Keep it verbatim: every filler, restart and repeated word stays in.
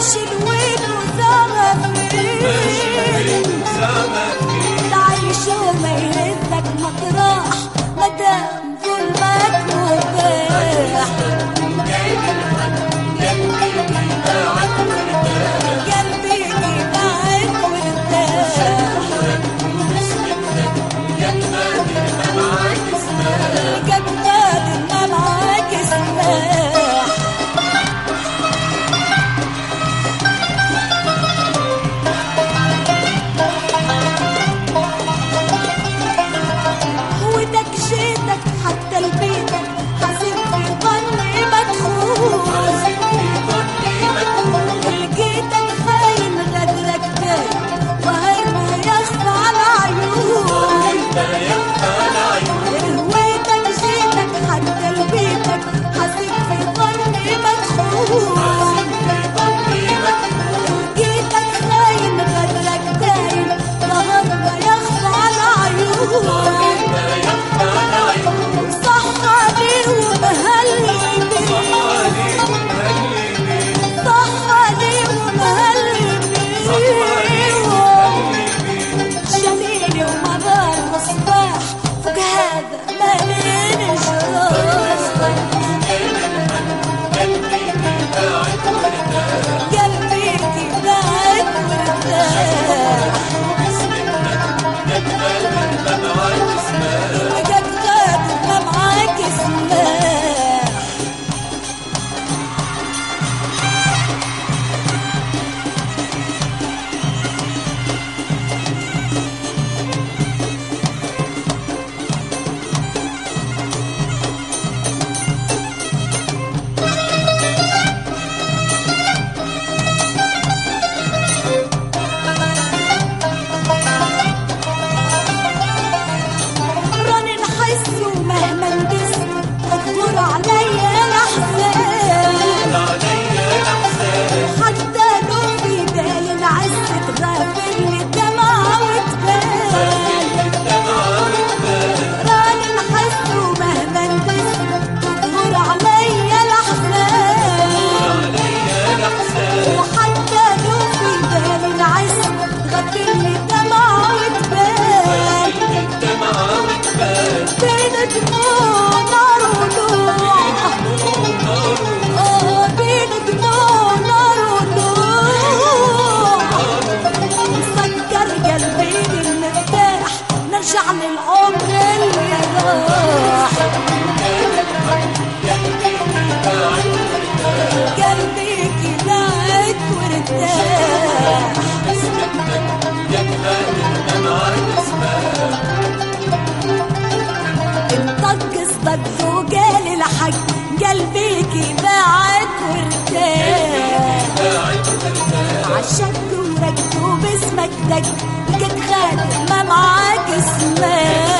ماشي الويل وزمن تعيش وما يهزك مطرح مدام ظلمك مباح. قلبي يبعد وارتاح قد قادر ما معاك سلاح. ودك جيتك حتى لبيتك حاسب في ظني مدخول لقيتك خاين غدرك دايم وهيما يخفى على عيون. هويتك جيتك حتى لبيتك حاسب في ظني مدخول لقيتك خاين غدرك دايم وهيما يخفى على عيون. صح عليه ومهلي بيه صح عليه ومهلي بيه جميلي ومدار مصباح فوق هذا مالين جراح. قلبي يبعد وارتاح قد قادر ما معاك سلاح. راني نحس ومهما ندس تكبر عليا الأحزان حتى لو في بالي العز تغافر لي الدمعة وتبان. راني نحس ومهما ندس تكبر عليا الأحزان وحتى لو في بالي العز تغافر لي الدمعة وتبان. بين دموع نار ودموع آه بين دموع نار ودموع سكر قلبي المفتاح نرجع للعمر اللي راح. قلبي يبعد وارتاح انطق قصدك وقال الحق قلبيك يبعد وارتاح. عشقت ورقت وباسمك دق لقيت خاتم ما معاك سلاح.